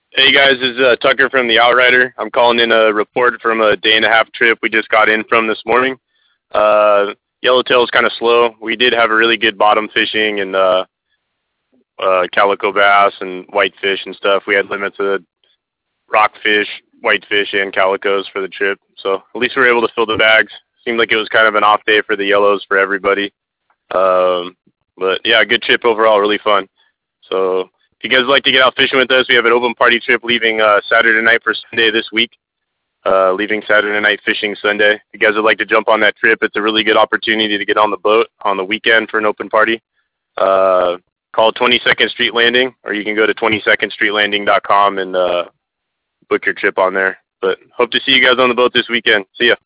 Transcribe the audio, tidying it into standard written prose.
Hey guys, this is Tucker from the Outrider. I'm calling in a report from a day and a half trip we just got in from this morning. Yellowtail's kind of slow. We did have a really good bottom fishing and calico bass and whitefish and stuff. We had limits of rockfish, whitefish, and calicos for the trip. So at least we were able to fill the bags. Seemed like it was kind of an off day for the yellows for everybody. But yeah, good trip overall, really fun. So if you guys would like to get out fishing with us, we have an open party trip leaving Saturday night for Sunday this week. Leaving Saturday night, fishing Sunday. If you guys would like to jump on that trip, it's a really good opportunity to get on the boat on the weekend for an open party. Call 22nd Street Landing, or you can go to 22ndstreetlanding.com and book your trip on there. But hope to see you guys on the boat this weekend. See ya.